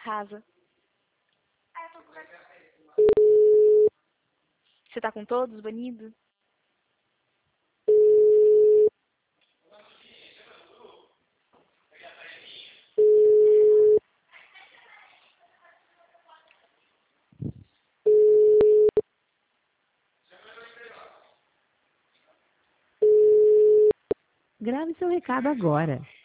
casa. Você tá com todos banidos? Grave seu recado agora.